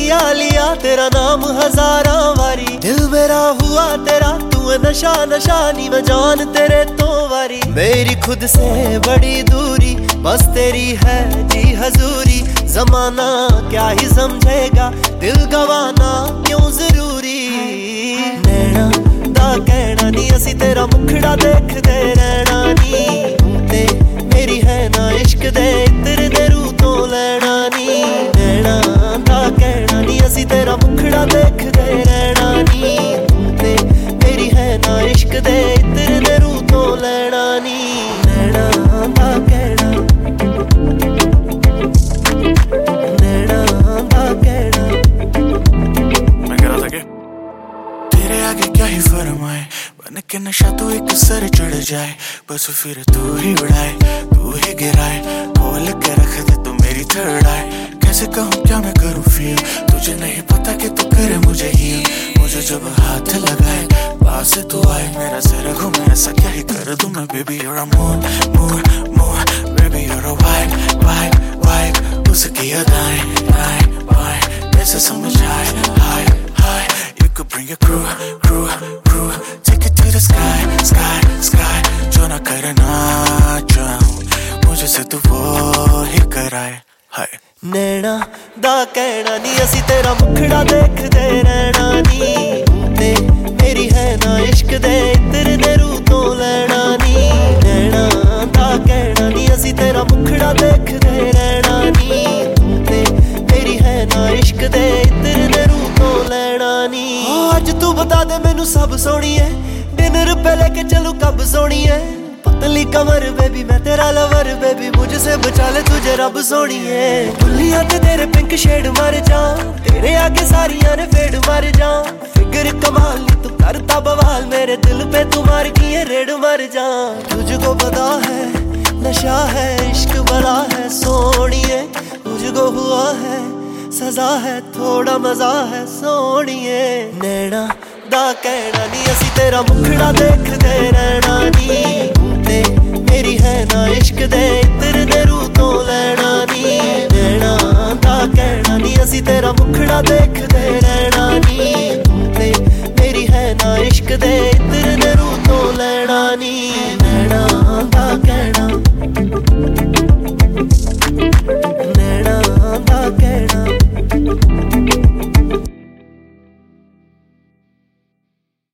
लिया लिया तेरा नाम हजारा वारी, दिल मेरा हुआ तेरा तू नशा नशा नी मैं जान तेरे तो वारी। मेरी खुद से बड़ी दूरी बस तेरी है जी हजूरी, जमाना क्या ही समझेगा दिल गवाना क्यों जरूरी। नैना दा कहना नी असी तेरा मुखड़ा देखदे रहना नी, ते मेरी है ना इश्क दे इत्र दे रू तो लेना नी। नैना दा कहना नी असी तेरा मुखड़ा देखदे रहना नी, ते मेरी है ना इश्क दे इत्र दे रू तो लेना नी। नैना दा कहना, नैना दा कहना। मैं कह रहा था कि तेरे आगे क्या ही फरमाए, बन के नशा तो एक सर चढ़ जाए, बस फिर तू ही उड़ाए तू ही गिराए, खोल के रख दे तू मेरी थर्ड आए। कैसे कहूँ क्या मैं करूँ फील, तुझे नहीं पता कि तू करे मुझे हील। मुझे जब हाथ लगाए पास तू आए, मेरा सर घूमे ऐसा क्या ही कर दूँ मैं। Baby you're a moon moon moon, baby you're a vibe vibe vibe, उसकी अदाएं आए बाएं कैसे समझ आए हाय हाय। You could bring your crew crew crew, take it to the sky sky sky, जो ना करना चाहूँ मुझे से तू वो ही कराए हाय। नैना दा कहना नी असी तेरा मुखड़ा देखदे रहना नी, ते मेरी है ना इश्क दे इत्र दे रू तो लेना नी। नैना दा कहना नी असी तेरा मुखड़ा देखदे रहना नी, ते मेरी है ना इश्क दे इत्र दे रू तो लेना नी। अज तू बता दे मैनू सब सोनी है, डिनर पे लेके चलूं कब सोनी है। पतली कमर बेबी मैं तेरा लवर बेबी, मुझसे बचा ले तुझे रब सोनी है। दुनिया ते तेरे पिंक शेड मर जा, तेरे आगे सारियां ने फेड मर जा। फिगर कमाल नी तू करता बवाल, मेरे दिल पे तू मार की ये रेड मर जा। तुझको पता है नशा है इश्क बड़ा है सोनिए, मुझको हुआ है सजा है थोड़ा मजा है सोनिए। नैना दा कहना नी असी तेरा मुखड़ा देखदे रहना नी, ते मेरी है ना इश्क दे इत्र दे रू तो लेना नी। नैना दा कहना नी असी तेरा मुखड़ा देखदे रहना नी, ते मेरी है ना इश्क दे इत्र दे रू तो लेना नी।